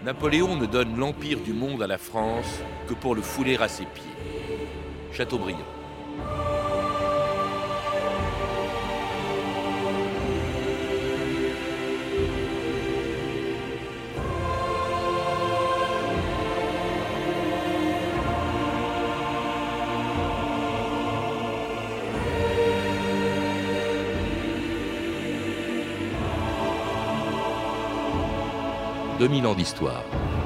Napoléon ne donne l'empire du monde à la France que pour le fouler à ses pieds. Chateaubriand. « 2000 ans d'histoire.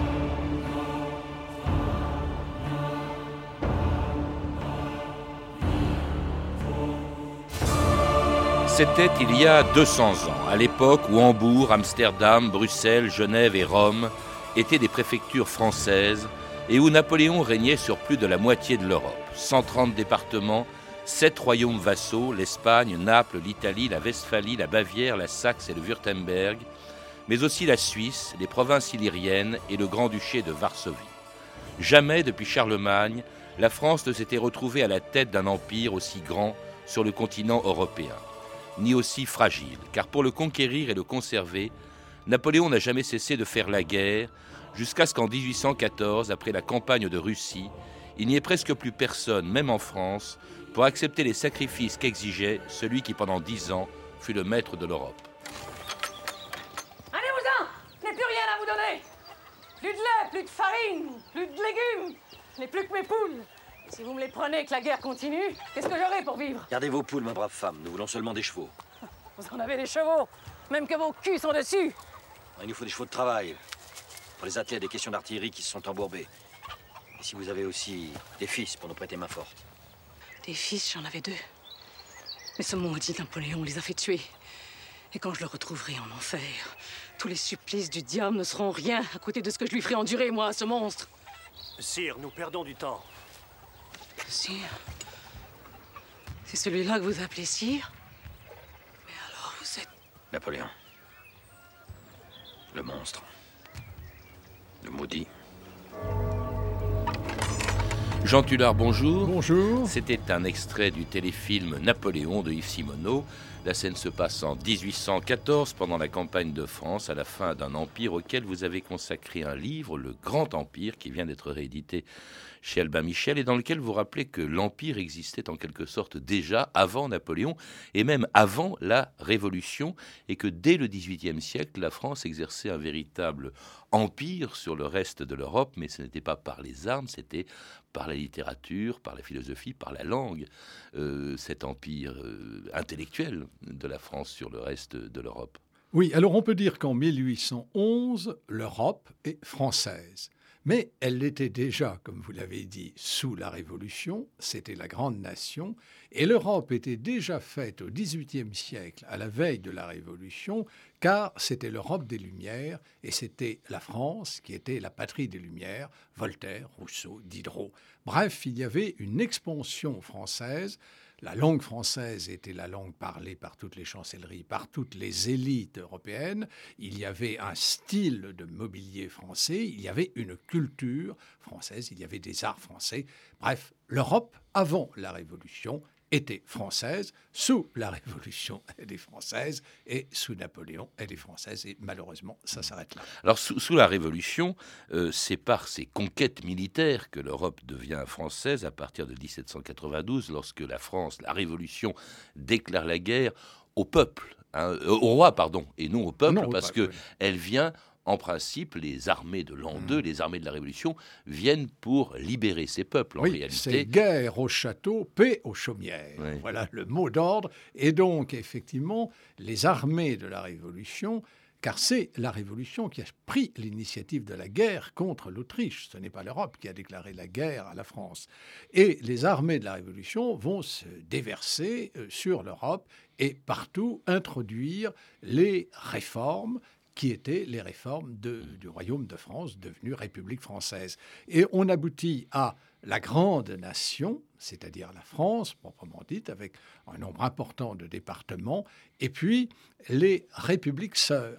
C'était il y a 200 ans, à l'époque où Hambourg, Amsterdam, Bruxelles, Genève et Rome étaient des préfectures françaises et où Napoléon régnait sur plus de la moitié de l'Europe. 130 départements, 7 royaumes vassaux, l'Espagne, Naples, l'Italie, la Westphalie, la Bavière, la Saxe et le Wurtemberg, mais aussi la Suisse, les provinces illyriennes et le Grand-Duché de Varsovie. Jamais, depuis Charlemagne, la France ne s'était retrouvée à la tête d'un empire aussi grand sur le continent européen, ni aussi fragile, car pour le conquérir et le conserver, Napoléon n'a jamais cessé de faire la guerre, jusqu'à ce qu'en 1814, après la campagne de Russie, il n'y ait presque plus personne, même en France, pour accepter les sacrifices qu'exigeait celui qui, pendant 10 ans, fut le maître de l'Europe. Plus de lait, plus de farine, plus de légumes. Je n'ai plus que mes poules. Si vous me les prenez et que la guerre continue, qu'est-ce que j'aurai pour vivre? Gardez vos poules, ma brave femme. Nous voulons seulement des chevaux. Vous en avez des chevaux, même que vos culs sont dessus. Il nous faut des chevaux de travail. Pour les atteler à des questions d'artillerie qui se sont embourbées. Et si vous avez aussi des fils pour nous prêter main forte. Des fils, j'en avais 2. Mais ce maudit Napoléon les a fait tuer. Et quand je le retrouverai en enfer, tous les supplices du diable ne seront rien à côté de ce que je lui ferai endurer, moi, à ce monstre. Sire, nous perdons du temps. Sire? C'est celui-là que vous appelez sire? Mais alors, vous êtes... Napoléon. Le monstre. Le maudit. Jean Tullard, bonjour. Bonjour. C'était un extrait du téléfilm Napoléon de Yves Simoneau. La scène se passe en 1814, pendant la campagne de France, à la fin d'un empire auquel vous avez consacré un livre, Le Grand Empire, qui vient d'être réédité chez Albin Michel, et dans lequel vous rappelez que l'Empire existait en quelque sorte déjà avant Napoléon, et même avant la Révolution, et que dès le XVIIIe siècle, la France exerçait un véritable empire sur le reste de l'Europe, mais ce n'était pas par les armes, c'était par la littérature, par la philosophie, par la langue, cet empire intellectuel de la France sur le reste de l'Europe. Oui, alors on peut dire qu'en 1811, l'Europe est française. Mais elle l'était déjà, comme vous l'avez dit, sous la Révolution, c'était la grande nation, et l'Europe était déjà faite au XVIIIe siècle, à la veille de la Révolution, car c'était l'Europe des Lumières, et c'était la France qui était la patrie des Lumières, Voltaire, Rousseau, Diderot. Bref, il y avait une expansion française. La langue française était la langue parlée par toutes les chancelleries, par toutes les élites européennes. Il y avait un style de mobilier français, il y avait une culture française, il y avait des arts français. Bref, l'Europe, avant la Révolution, était française. Sous la Révolution, elle est française. Et sous Napoléon, elle est française. Et malheureusement, ça s'arrête là. Alors, sous la Révolution, c'est par ses conquêtes militaires que l'Europe devient française à partir de 1792, lorsque la France, la Révolution, déclare la guerre au peuple, au roi, pardon, et non au peuple, parce qu'elle vient... En principe, les armées de l'an 2, les armées de la Révolution, viennent pour libérer ces peuples, en réalité. C'est guerre au château, paix aux chaumières. Oui. Voilà le mot d'ordre. Et donc, effectivement, les armées de la Révolution, car c'est la Révolution qui a pris l'initiative de la guerre contre l'Autriche. Ce n'est pas l'Europe qui a déclaré la guerre à la France. Et les armées de la Révolution vont se déverser sur l'Europe et partout introduire les réformes qui étaient les réformes du Royaume de France, devenu République française. Et on aboutit à la grande nation, c'est-à-dire la France, proprement dite, avec un nombre important de départements, et puis les républiques sœurs.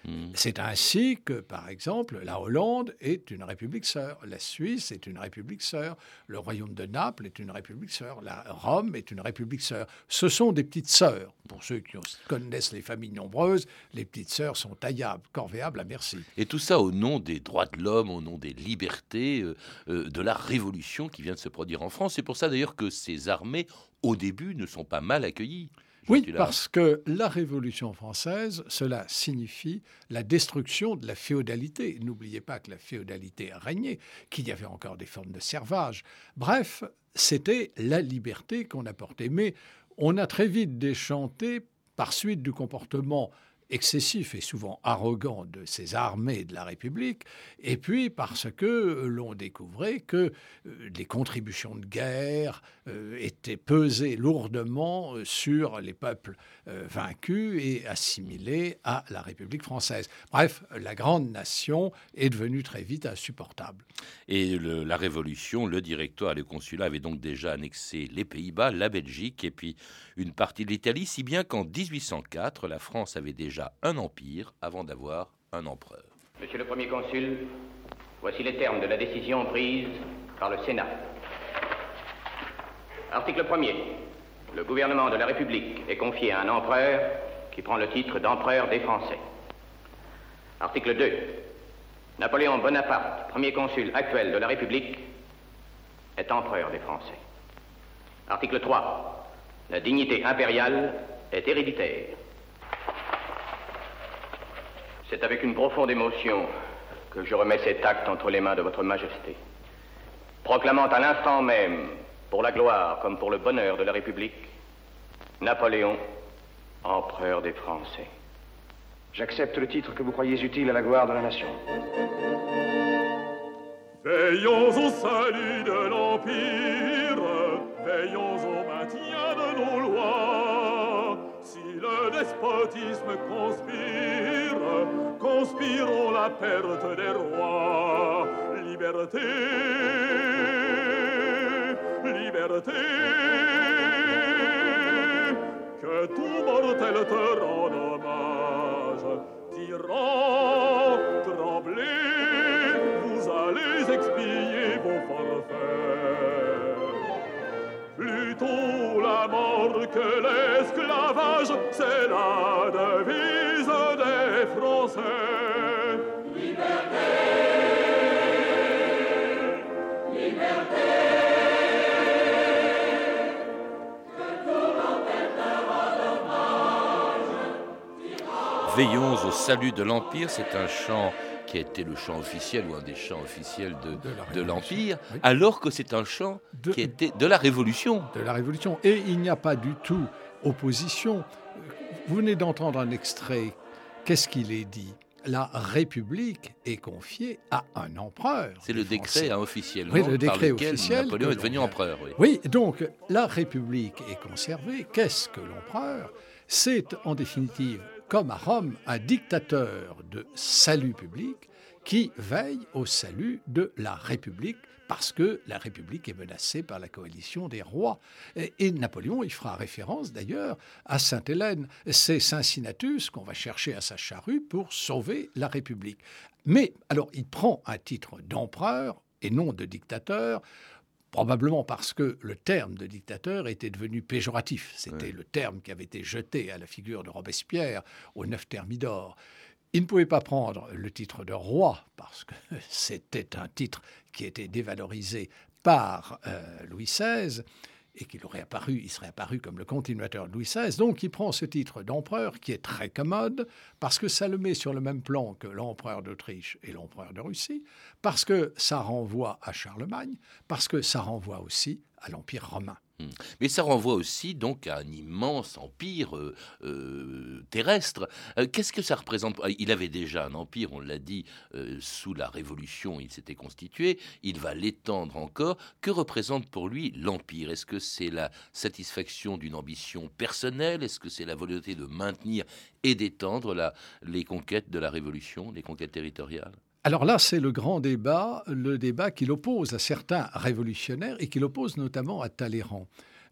C'est ainsi que, par exemple, la Hollande est une république sœur, la Suisse est une république sœur, le royaume de Naples est une république sœur, la Rome est une république sœur. Ce sont des petites sœurs. Pour ceux qui connaissent les familles nombreuses, les petites sœurs sont taillables, corvéables à merci. Et tout ça au nom des droits de l'homme, au nom des libertés, de la révolution qui vient de se produire en France. C'est pour ça d'ailleurs que ces armées, au début, ne sont pas mal accueillies. Oui, parce que la Révolution française, cela signifie la destruction de la féodalité. N'oubliez pas que la féodalité a régné, qu'il y avait encore des formes de servage. Bref, c'était la liberté qu'on apportait. Mais on a très vite déchanté, par suite du comportement excessif et souvent arrogant de ces armées de la République, et puis parce que l'on découvrait que les contributions de guerre étaient pesées lourdement sur les peuples vaincus et assimilés à la République française. Bref, la grande nation est devenue très vite insupportable. Et la Révolution, le Directoire et le Consulat avaient donc déjà annexé les Pays-Bas, la Belgique et puis une partie de l'Italie, si bien qu'en 1804, la France avait déjà un empire avant d'avoir un empereur. Monsieur le Premier Consul, voici les termes de la décision prise par le Sénat. Article 1er. Le gouvernement de la République est confié à un empereur qui prend le titre d'empereur des Français. Article 2. Napoléon Bonaparte, premier consul actuel de la République, est empereur des Français. Article 3. La dignité impériale est héréditaire. C'est avec une profonde émotion que je remets cet acte entre les mains de votre Majesté, proclamant à l'instant même, pour la gloire comme pour le bonheur de la République, Napoléon, empereur des Français. J'accepte le titre que vous croyez utile à la gloire de la nation. Veillons au salut de l'Empire, veillons au maintien de nos lois. Si le despotisme conspire, conspirons la perte des rois. Liberté, liberté, que tout mortel te rende hommage. Tyran, tremblez, vous allez expier vos forfaits. Plutôt la mort que l'esclavage, c'est la devise des Français. Liberté, liberté, que tout l'empire te rende hommage. Veillons au salut de l'Empire, c'est un chant qui a été le chant officiel ou un des chants officiels de l'Empire, oui. Alors que c'est un chant qui était de la Révolution. De la Révolution. Et il n'y a pas du tout opposition. Vous venez d'entendre un extrait. Qu'est-ce qu'il est dit ? La République est confiée à un empereur. C'est le décret officiellement oui, le décret par lequel officiel Napoléon est devenu empereur. Oui. Oui, donc la République est conservée. Qu'est-ce que l'empereur ? C'est en définitive, comme à Rome, un dictateur de salut public qui veille au salut de la République parce que la République est menacée par la coalition des rois. Et Napoléon, il fera référence d'ailleurs à Sainte-Hélène. C'est Cincinnatus qu'on va chercher à sa charrue pour sauver la République. Mais alors, il prend un titre d'empereur et non de dictateur, probablement parce que le terme de dictateur était devenu péjoratif. C'était le terme qui avait été jeté à la figure de Robespierre au 9 Thermidor. Il ne pouvait pas prendre le titre de roi parce que c'était un titre qui était dévalorisé par Louis XVI et il serait apparu comme le continuateur de Louis XVI. Donc il prend ce titre d'empereur qui est très commode parce que ça le met sur le même plan que l'empereur d'Autriche et l'empereur de Russie, parce que ça renvoie à Charlemagne, parce que ça renvoie aussi à l'Empire romain. Mais ça renvoie aussi donc à un immense empire terrestre. Qu'est-ce que ça représente ? Il avait déjà un empire, on l'a dit, sous la Révolution, il s'était constitué. Il va l'étendre encore. Que représente pour lui l'empire ? Est-ce que c'est la satisfaction d'une ambition personnelle ? Est-ce que c'est la volonté de maintenir et d'étendre les conquêtes de la Révolution, les conquêtes territoriales ? Alors là, c'est le grand débat, le débat qui l'oppose à certains révolutionnaires et qui l'oppose notamment à Talleyrand.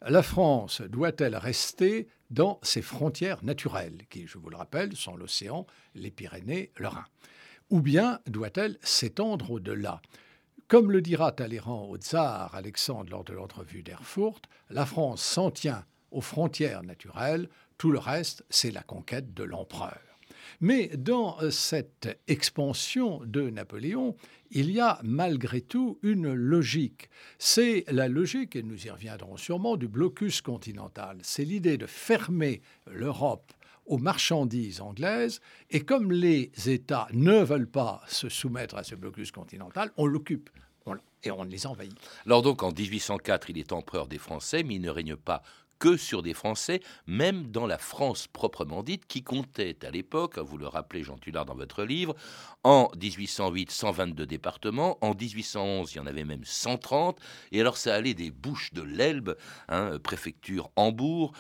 la France doit-elle rester dans ses frontières naturelles, qui, je vous le rappelle, sont l'océan, les Pyrénées, le Rhin? Ou bien doit-elle s'étendre au-delà? Comme le dira Talleyrand au tsar Alexandre lors de l'entrevue d'Erfurt, la France s'en tient aux frontières naturelles, tout le reste, c'est la conquête de l'empereur. Mais dans cette expansion de Napoléon, il y a malgré tout une logique. C'est la logique, et nous y reviendrons sûrement, du blocus continental. C'est l'idée de fermer l'Europe aux marchandises anglaises, et comme les États ne veulent pas se soumettre à ce blocus continental, on l'occupe et on les envahit. Alors donc en 1804, il est empereur des Français, mais il ne règne pas que sur des Français, même dans la France proprement dite, qui comptait à l'époque, vous le rappelez Jean Tullard dans votre livre, en 1808, 122 départements, en 1811, il y en avait même 130, et alors ça allait des Bouches de l'Elbe, préfecture Hambourg,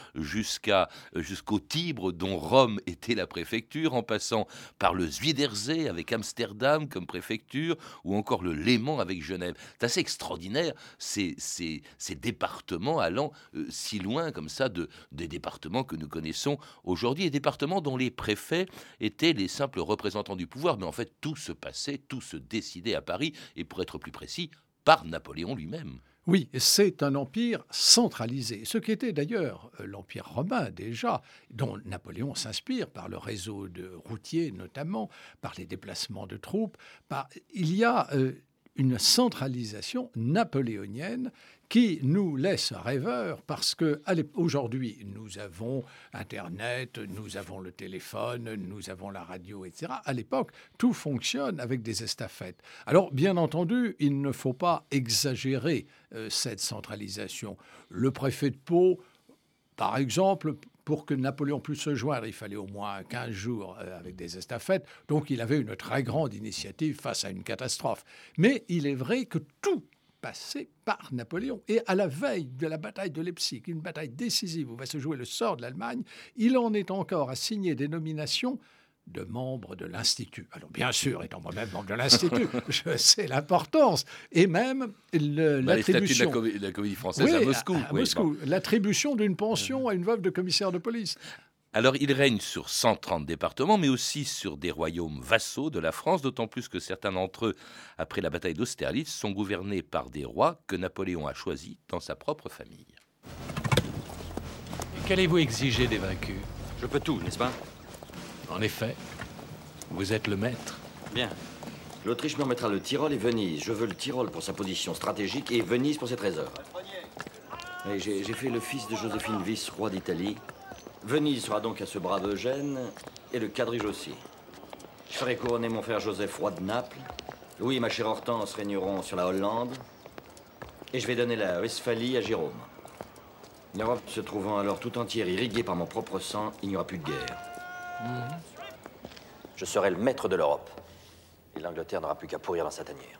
jusqu'au Tibre, dont Rome était la préfecture, en passant par le Zuiderzee avec Amsterdam comme préfecture, ou encore le Léman avec Genève. C'est assez extraordinaire, ces départements allant si loin comme ça des départements que nous connaissons aujourd'hui, et départements dont les préfets étaient les simples représentants du pouvoir, mais en fait tout se passait, tout se décidait à Paris, et pour être plus précis, par Napoléon lui-même. Oui, c'est un empire centralisé, ce qui était d'ailleurs l'empire romain déjà, dont Napoléon s'inspire par le réseau de routiers notamment, par les déplacements de troupes. Il y a une centralisation napoléonienne qui nous laisse rêveurs parce qu'aujourd'hui, nous avons Internet, nous avons le téléphone, nous avons la radio, etc. À l'époque, tout fonctionne avec des estafettes. Alors, bien entendu, il ne faut pas exagérer cette centralisation. Le préfet de Pau, par exemple, pour que Napoléon puisse se joindre, il fallait au moins 15 jours avec des estafettes. Donc, il avait une très grande initiative face à une catastrophe. Mais il est vrai que tout passé par Napoléon. Et à la veille de la bataille de Leipzig, une bataille décisive où va se jouer le sort de l'Allemagne, il en est encore à signer des nominations de membres de l'Institut. Alors bien sûr, étant moi-même membre de l'Institut, je sais l'importance. Et même l'attribution... Les statuts de la Comédie Française à Moscou. À Moscou. Bon. L'attribution d'une pension à une veuve de commissaire de police. Alors, il règne sur 130 départements, mais aussi sur des royaumes vassaux de la France, d'autant plus que certains d'entre eux, après la bataille d'Austerlitz, sont gouvernés par des rois que Napoléon a choisis dans sa propre famille. Qu'allez-vous exiger des vaincus? Je peux tout, n'est-ce pas? En effet, vous êtes le maître. Bien. L'Autriche me remettra le Tyrol et Venise. Je veux le Tyrol pour sa position stratégique et Venise pour ses trésors. Et j'ai fait le fils de Joséphine Vice, roi d'Italie. Venise sera donc à ce brave Eugène, et le quadrige aussi. Je ferai couronner mon frère Joseph, roi de Naples. Louis et ma chère Hortense régneront sur la Hollande. Et je vais donner la Westphalie à Jérôme. L'Europe se trouvant alors tout entière irriguée par mon propre sang, il n'y aura plus de guerre. Je serai le maître de l'Europe. Et l'Angleterre n'aura plus qu'à pourrir dans sa tanière.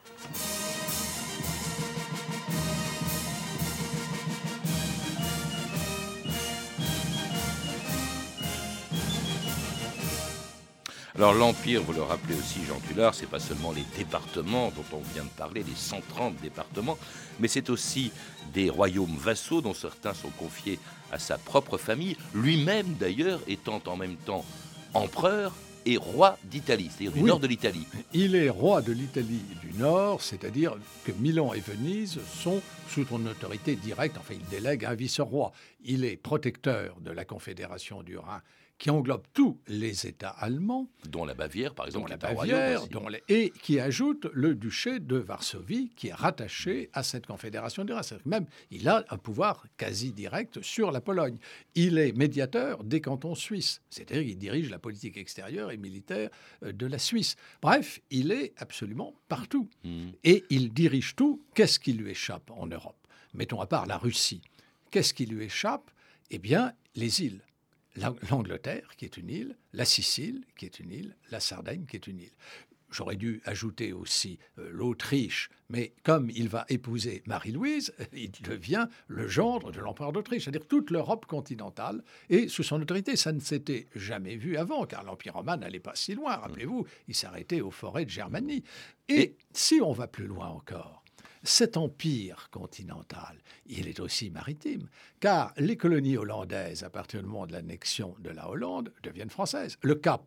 Alors l'Empire, vous le rappelez aussi Jean Tullard, c'est pas seulement les départements dont on vient de parler, les 130 départements, mais c'est aussi des royaumes vassaux dont certains sont confiés à sa propre famille, lui-même d'ailleurs étant en même temps empereur et roi d'Italie, c'est-à-dire du nord de l'Italie. Il est roi de l'Italie du Nord, c'est-à-dire que Milan et Venise sont sous son autorité directe, enfin il délègue un vice-roi. Il est protecteur de la Confédération du Rhin, qui englobe tous les États allemands. Dont la Bavière, par exemple. Et qui ajoute le duché de Varsovie, qui est rattaché à cette Confédération du Rhin. C'est-à-dire que même, il a un pouvoir quasi direct sur la Pologne. Il est médiateur des cantons suisses, c'est-à-dire qu'il dirige la politique extérieure et militaire de la Suisse. Bref, il est absolument partout. Et il dirige tout. Qu'est-ce qui lui échappe en Europe? Mettons à part la Russie. Qu'est-ce qui lui échappe? Eh bien, les îles. L'Angleterre, qui est une île, la Sicile, qui est une île, la Sardaigne, qui est une île. J'aurais dû ajouter aussi l'Autriche, mais comme il va épouser Marie-Louise, il devient le gendre de l'empereur d'Autriche, c'est-à-dire toute l'Europe continentale, et sous son autorité. Ça ne s'était jamais vu avant, car l'Empire romain n'allait pas si loin. Rappelez-vous, il s'arrêtait aux forêts de Germanie. Et si on va plus loin encore, cet empire continental, il est aussi maritime, car les colonies hollandaises, à partir du moment de l'annexion de la Hollande, deviennent françaises. Le Cap,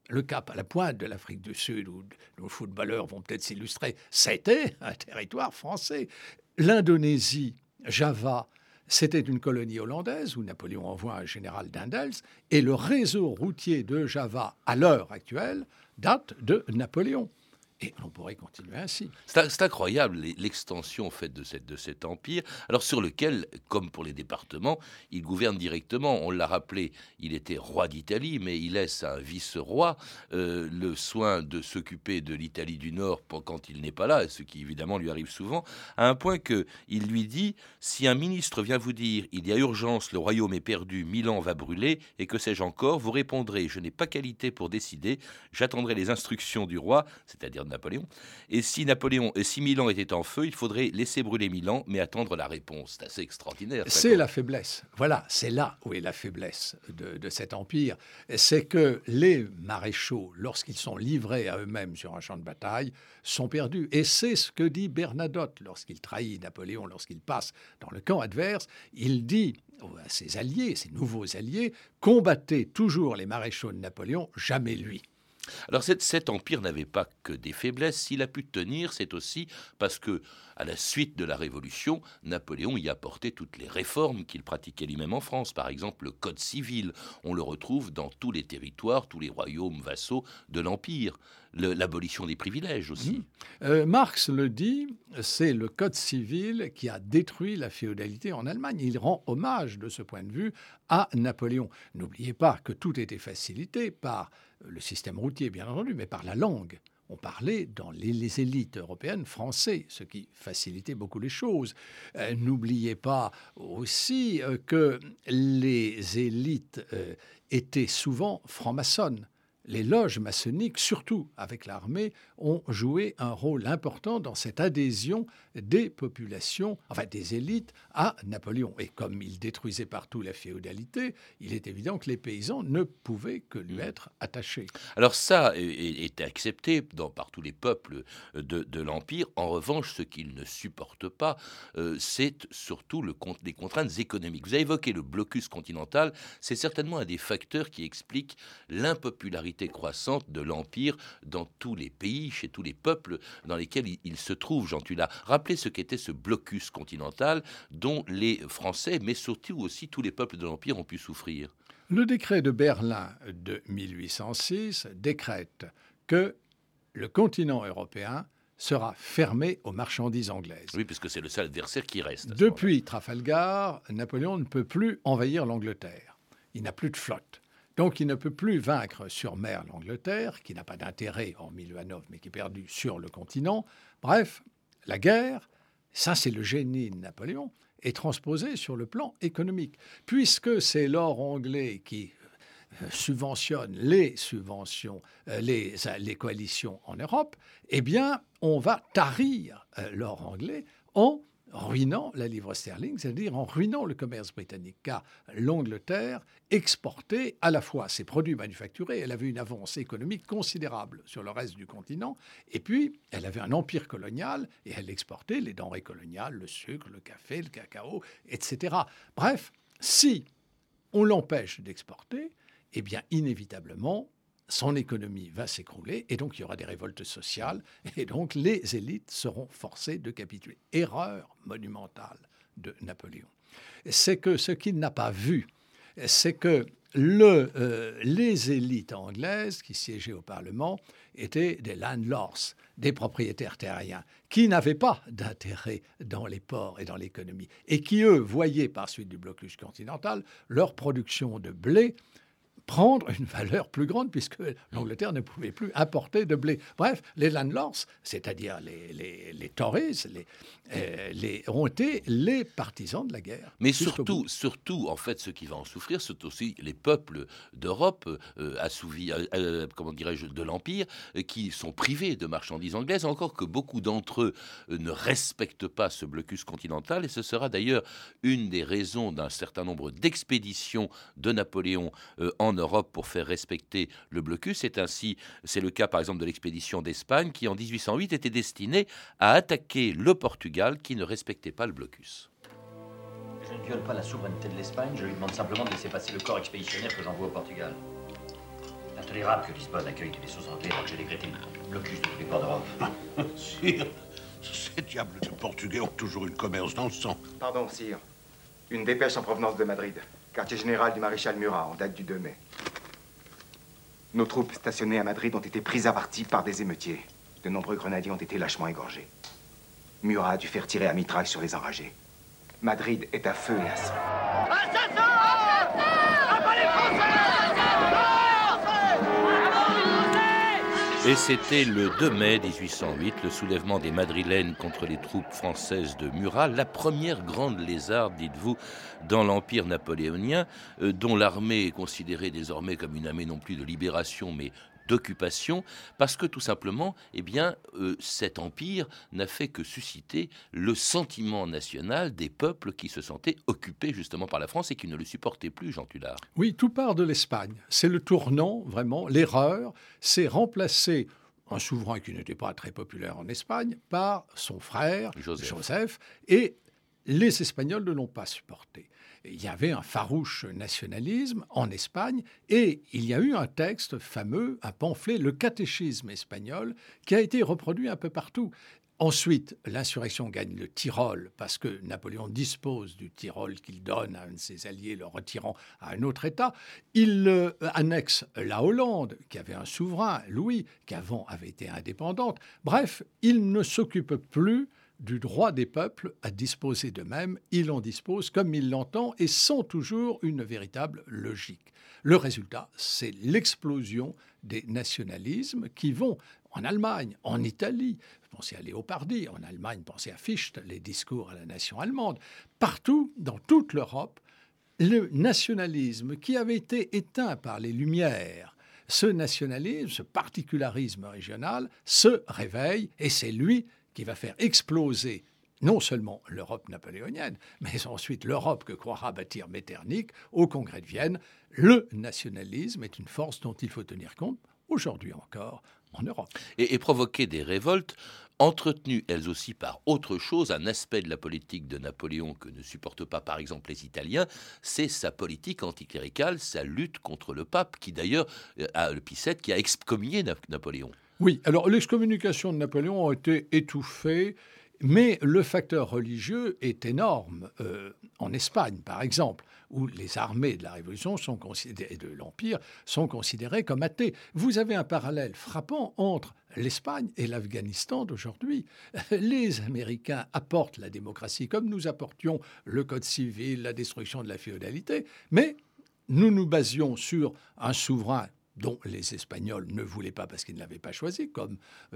à la pointe de l'Afrique du Sud, où nos footballeurs vont peut-être s'illustrer, c'était un territoire français. L'Indonésie, Java, c'était une colonie hollandaise où Napoléon envoie un général d'Indels, et le réseau routier de Java, à l'heure actuelle, date de Napoléon. Et on pourrait continuer ainsi. C'est incroyable l'extension en fait, de cet empire, alors sur lequel, comme pour les départements, il gouverne directement. On l'a rappelé, il était roi d'Italie, mais il laisse à un vice-roi le soin de s'occuper de l'Italie du Nord quand il n'est pas là, ce qui évidemment lui arrive souvent, à un point qu'il lui dit « Si un ministre vient vous dire « Il y a urgence, le royaume est perdu, Milan va brûler, et que sais-je encore », vous répondrez « Je n'ai pas qualité pour décider, j'attendrai les instructions du roi, c'est-à-dire Napoléon. Et si Milan était en feu, il faudrait laisser brûler Milan, mais attendre la réponse. » C'est assez extraordinaire. C'est la faiblesse. Voilà, c'est là où est la faiblesse de cet empire. C'est que les maréchaux, lorsqu'ils sont livrés à eux-mêmes sur un champ de bataille, sont perdus. Et c'est ce que dit Bernadotte lorsqu'il trahit Napoléon, lorsqu'il passe dans le camp adverse. Il dit à ses alliés, ses nouveaux alliés, combattez toujours les maréchaux de Napoléon, jamais lui. Alors cet empire n'avait pas que des faiblesses. S'il a pu tenir, c'est aussi parce que, à la suite de la Révolution, Napoléon y a apporté toutes les réformes qu'il pratiquait lui-même en France. Par exemple, le Code civil, on le retrouve dans tous les territoires, tous les royaumes vassaux de l'Empire. L'abolition des privilèges aussi. Marx le dit, c'est le Code civil qui a détruit la féodalité en Allemagne. Il rend hommage de ce point de vue à Napoléon. N'oubliez pas que tout était facilité par le système routier, bien entendu, mais par la langue. On parlait dans les élites européennes français, ce qui facilitait beaucoup les choses. N'oubliez pas aussi que les élites étaient souvent francs-maçonnes. Les loges maçonniques, surtout avec l'armée, ont joué un rôle important dans cette adhésion des populations, enfin des élites, à Napoléon. Et comme il détruisait partout la féodalité, il est évident que les paysans ne pouvaient que lui être attachés. Alors ça est accepté par tous les peuples de l'Empire. En revanche, ce qu'ils ne supportent pas, c'est surtout les contraintes économiques. Vous avez évoqué le blocus continental. C'est certainement un des facteurs qui explique l'impopularité croissante de l'Empire dans tous les pays, chez tous les peuples dans lesquels il se trouve. Jean Tulla, rappelez ce qu'était ce blocus continental dont les Français, mais surtout aussi tous les peuples de l'Empire ont pu souffrir. Le décret de Berlin de 1806 décrète que le continent européen sera fermé aux marchandises anglaises. Oui, puisque c'est le seul adversaire qui reste. Depuis Trafalgar, Napoléon ne peut plus envahir l'Angleterre. Il n'a plus de flotte. Donc il ne peut plus vaincre sur mer l'Angleterre, qui n'a pas d'intérêt, hormis le Hanovre, mais qui est perdu sur le continent. Bref, la guerre, ça c'est le génie de Napoléon, est transposé sur le plan économique. Puisque c'est l'or anglais qui subventionne les coalitions en Europe, eh bien on va tarir l'or anglais en ruinant la livre sterling, c'est-à-dire en ruinant le commerce britannique, car l'Angleterre exportait à la fois ses produits manufacturés, elle avait une avance économique considérable sur le reste du continent, et puis elle avait un empire colonial, et elle exportait les denrées coloniales, le sucre, le café, le cacao, etc. Bref, si on l'empêche d'exporter, eh bien inévitablement, son économie va s'écrouler et donc il y aura des révoltes sociales et donc les élites seront forcées de capituler. Erreur monumentale de Napoléon. C'est que ce qu'il n'a pas vu, c'est que les élites anglaises qui siégeaient au Parlement étaient des landlords, des propriétaires terriens, qui n'avaient pas d'intérêt dans les ports et dans l'économie et qui, eux, voyaient par suite du blocus continental leur production de blé prendre une valeur plus grande puisque l'Angleterre ne pouvait plus importer de blé. Bref, les landlords, c'est-à-dire les Tories, ont été les partisans de la guerre. Mais surtout, en fait, ceux qui vont en souffrir, c'est aussi les peuples d'Europe assouvis, comment dirais-je, de l'Empire, qui sont privés de marchandises anglaises, encore que beaucoup d'entre eux ne respectent pas ce blocus continental. Et ce sera d'ailleurs une des raisons d'un certain nombre d'expéditions de Napoléon en en Europe pour faire respecter le blocus. C'est le cas par exemple de l'expédition d'Espagne qui en 1808 était destinée à attaquer le Portugal qui ne respectait pas le blocus. Je ne viole pas la souveraineté de l'Espagne, je lui demande simplement de laisser passer le corps expéditionnaire que j'envoie au Portugal. Intolérable que Lisbonne accueille des vaisseaux anglais alors que j'ai décrété le blocus de tous les ports d'Europe. Sire, ces diables de Portugais ont toujours eu le commerce dans le sang. Pardon, sire. Une dépêche en provenance de Madrid, quartier général du maréchal Murat, en date du 2 mai. Nos troupes stationnées à Madrid ont été prises à partie par des émeutiers. De nombreux grenadiers ont été lâchement égorgés. Murat a dû faire tirer à mitraille sur les enragés. Madrid est à feu et à sang. Et c'était le 2 mai 1808, le soulèvement des Madrilènes contre les troupes françaises de Murat, la première grande lézarde, dites-vous, dans l'Empire napoléonien, dont l'armée est considérée désormais comme une armée non plus de libération, mais d'occupation, parce que tout simplement, cet empire n'a fait que susciter le sentiment national des peuples qui se sentaient occupés justement par la France et qui ne le supportaient plus, Jean Tullard. Oui, tout part de l'Espagne. C'est le tournant, vraiment, l'erreur, c'est remplacer un souverain qui n'était pas très populaire en Espagne par son frère, Joseph, et les Espagnols ne l'ont pas supporté. Il y avait un farouche nationalisme en Espagne et il y a eu un texte fameux, un pamphlet, le catéchisme espagnol, qui a été reproduit un peu partout. Ensuite, l'insurrection gagne le Tyrol parce que Napoléon dispose du Tyrol qu'il donne à un de ses alliés, le retirant à un autre État. Il annexe la Hollande, qui avait un souverain, Louis, qui avant avait été indépendante. Bref, il ne s'occupe plus du droit des peuples à disposer d'eux-mêmes. Il en dispose comme il l'entend et sans toujours une véritable logique. Le résultat, c'est l'explosion des nationalismes qui vont en Allemagne, en Italie. Pensez à Léopardi, en Allemagne, pensez à Fichte, les discours à la nation allemande. Partout, dans toute l'Europe, le nationalisme qui avait été éteint par les Lumières, ce nationalisme, ce particularisme régional se réveille et c'est lui qui va faire exploser non seulement l'Europe napoléonienne, mais ensuite l'Europe que croira bâtir Metternich au Congrès de Vienne. Le nationalisme est une force dont il faut tenir compte, aujourd'hui encore, en Europe. Et provoquer des révoltes entretenues, elles aussi, par autre chose, un aspect de la politique de Napoléon que ne supportent pas, par exemple, les Italiens, c'est sa politique anticléricale, sa lutte contre le pape, qui d'ailleurs, le Pie VII, qui a excommunié Napoléon. Oui, alors l'excommunication de Napoléon a été étouffée, mais le facteur religieux est énorme. En Espagne, par exemple, où les armées de la Révolution et de l'Empire sont considérées comme athées. Vous avez un parallèle frappant entre l'Espagne et l'Afghanistan d'aujourd'hui. Les Américains apportent la démocratie comme nous apportions le Code civil, la destruction de la féodalité, mais nous nous basions sur un souverain dont les Espagnols ne voulaient pas parce qu'ils ne l'avaient pas choisi, comme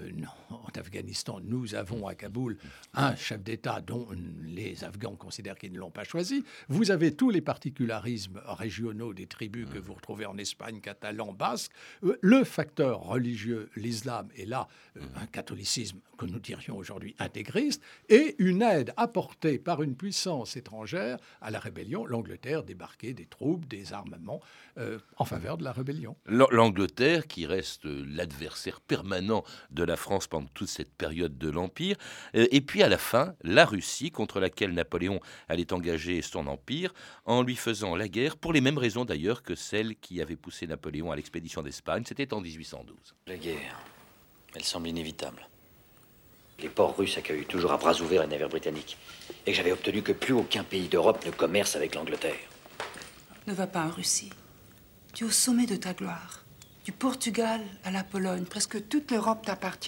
en Afghanistan, nous avons à Kaboul un chef d'État dont les Afghans considèrent qu'ils ne l'ont pas choisi. Vous avez tous les particularismes régionaux des tribus que vous retrouvez en Espagne, catalan, basque. Le facteur religieux, l'islam, est là, un catholicisme que nous dirions aujourd'hui intégriste, et une aide apportée par une puissance étrangère à la rébellion. L'Angleterre débarquait des troupes, des armements en faveur de la rébellion. L'Angleterre, qui reste l'adversaire permanent de la France pendant toute cette période de l'Empire, et puis à la fin, la Russie, contre laquelle Napoléon allait engager son empire, en lui faisant la guerre, pour les mêmes raisons d'ailleurs que celles qui avaient poussé Napoléon à l'expédition d'Espagne, c'était en 1812. La guerre, elle semble inévitable. Les ports russes accueillent toujours à bras ouverts les navires britanniques, et j'avais obtenu que plus aucun pays d'Europe ne commerce avec l'Angleterre. Ne va pas en Russie. Tu es au sommet de ta gloire. Du Portugal à la Pologne, presque toute l'Europe t'appartient.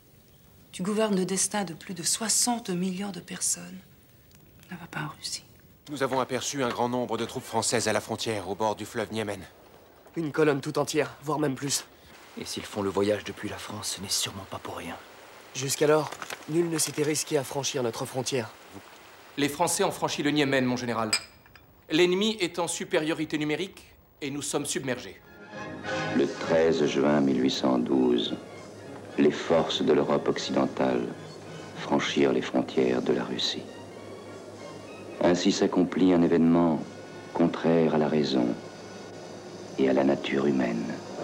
Tu gouvernes le destin de plus de 60 millions de personnes. Ne va pas en Russie. Nous avons aperçu un grand nombre de troupes françaises à la frontière, au bord du fleuve Niémen. Une colonne tout entière, voire même plus. Et s'ils font le voyage depuis la France, ce n'est sûrement pas pour rien. Jusqu'alors, nul ne s'était risqué à franchir notre frontière. Les Français ont franchi le Niémen, mon général. L'ennemi est en supériorité numérique et nous sommes submergés. Le 13 juin 1812, les forces de l'Europe occidentale franchirent les frontières de la Russie. Ainsi s'accomplit un événement contraire à la raison, et à la nature humaine.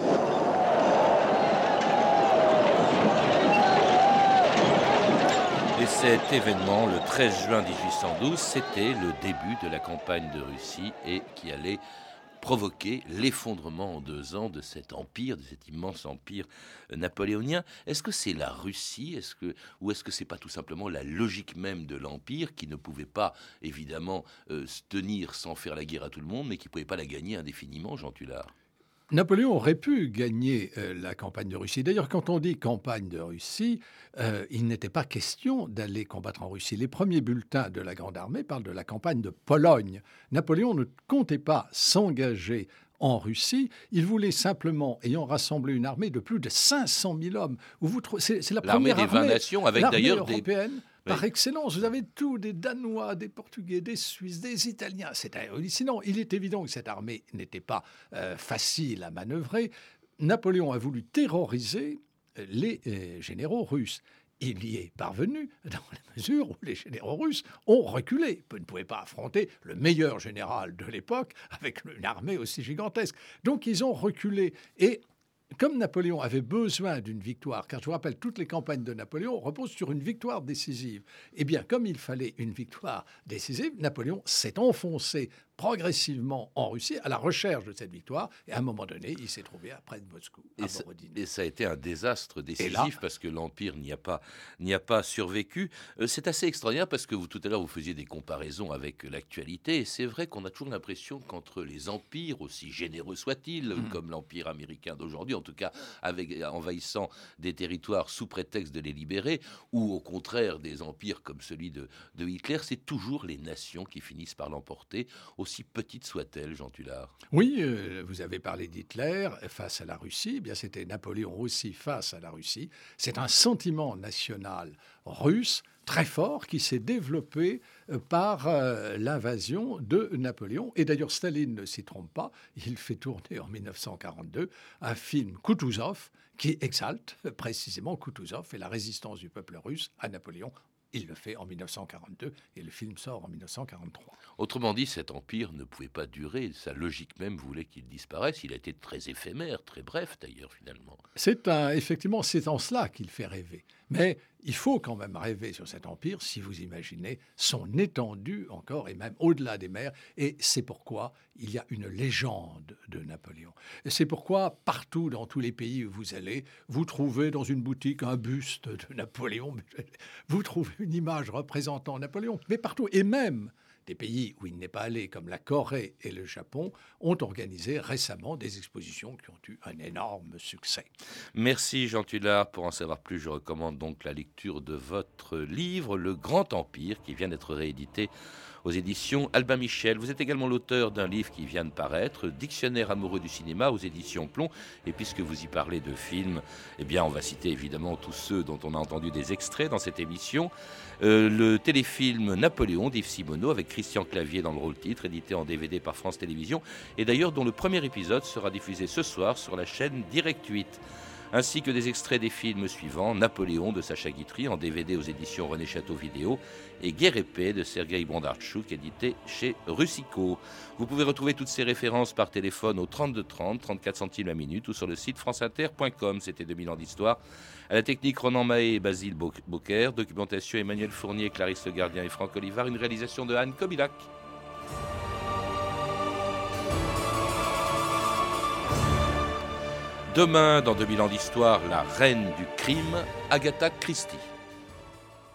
Et cet événement, le 13 juin 1812, c'était le début de la campagne de Russie et qui allait provoquer l'effondrement en 2 ans de cet empire, de cet immense empire napoléonien. Est-ce que c'est la Russie, ou est-ce que c'est pas tout simplement la logique même de l'empire qui ne pouvait pas, évidemment, se tenir sans faire la guerre à tout le monde, mais qui ne pouvait pas la gagner indéfiniment, Jean Tullard? Napoléon aurait pu gagner la campagne de Russie. D'ailleurs, quand on dit campagne de Russie, il n'était pas question d'aller combattre en Russie. Les premiers bulletins de la Grande Armée parlent de la campagne de Pologne. Napoléon ne comptait pas s'engager en Russie. Il voulait simplement, ayant rassemblé une armée de plus de 500 000 hommes, c'est la première armée des 20 nations, avec d'ailleurs européenne. Par excellence, vous avez tout, des Danois, des Portugais, des Suisses, des Italiens. C'est hallucinant. Il est évident que cette armée n'était pas facile à manœuvrer. Napoléon a voulu terroriser les généraux russes. Il y est parvenu dans la mesure où les généraux russes ont reculé. Ils ne pouvaient pas affronter le meilleur général de l'époque avec une armée aussi gigantesque. Donc ils ont reculé. Et comme Napoléon avait besoin d'une victoire, car je vous rappelle, toutes les campagnes de Napoléon reposent sur une victoire décisive. Eh bien, comme il fallait une victoire décisive, Napoléon s'est enfoncé progressivement en Russie à la recherche de cette victoire. Et à un moment donné, il s'est trouvé près de Moscou, à Borodine. Et ça a été un désastre décisif parce que l'Empire n'y a pas survécu. C'est assez extraordinaire parce que tout à l'heure, vous faisiez des comparaisons avec l'actualité. Et c'est vrai qu'on a toujours l'impression qu'entre les empires, aussi généreux soient-ils, comme l'Empire américain d'aujourd'hui, en tout cas envahissant des territoires sous prétexte de les libérer, ou au contraire des empires comme celui de Hitler, c'est toujours les nations qui finissent par l'emporter, aussi petite soit-elle, Jean Tullard. Oui, vous avez parlé d'Hitler face à la Russie. Eh bien, c'était Napoléon aussi face à la Russie. C'est un sentiment national russe très fort qui s'est développé par l'invasion de Napoléon. Et d'ailleurs, Staline ne s'y trompe pas. Il fait tourner en 1942 un film Koutouzov qui exalte précisément Koutouzov et la résistance du peuple russe à Napoléon. Il le fait en 1942 et le film sort en 1943. Autrement dit, cet empire ne pouvait pas durer. Sa logique même voulait qu'il disparaisse. Il a été très éphémère, très bref d'ailleurs finalement. Effectivement, c'est en cela qu'il fait rêver. Mais il faut quand même rêver sur cet empire si vous imaginez son étendue encore et même au-delà des mers. Et c'est pourquoi il y a une légende de Napoléon. Et c'est pourquoi partout dans tous les pays où vous allez, vous trouvez dans une boutique un buste de Napoléon. Vous trouvez une image représentant Napoléon. Mais partout, et même des pays où il n'est pas allé, comme la Corée et le Japon, ont organisé récemment des expositions qui ont eu un énorme succès. Merci Jean Tullard. Pour en savoir plus, je recommande donc la lecture de votre livre, Le Grand Empire, qui vient d'être réédité aux éditions Albin Michel. Vous êtes également l'auteur d'un livre qui vient de paraître, Dictionnaire amoureux du cinéma, aux éditions Plomb. Et puisque vous y parlez de films, eh bien, on va citer évidemment tous ceux dont on a entendu des extraits dans cette émission. Le téléfilm Napoléon d'Yves Simoneau, avec Christian Clavier dans le rôle-titre, édité en DVD par France Télévisions, et d'ailleurs dont le premier épisode sera diffusé ce soir sur la chaîne Direct 8. Ainsi que des extraits des films suivants, Napoléon de Sacha Guitry en DVD aux éditions René Château Vidéo et Guerre et paix de Sergueï Bondartchouk, édité chez Russico. Vous pouvez retrouver toutes ces références par téléphone au 32 30, 34 centimes la minute ou sur le site franceinter.com. C'était 2000 ans d'histoire. À la technique, Ronan Mahé et Basile Bocquer. Documentation, Emmanuel Fournier, Clarisse Le Gardien et Franck Olivard. Une réalisation de Anne Kobilac. Demain, dans 2000 ans d'histoire, la reine du crime, Agatha Christie.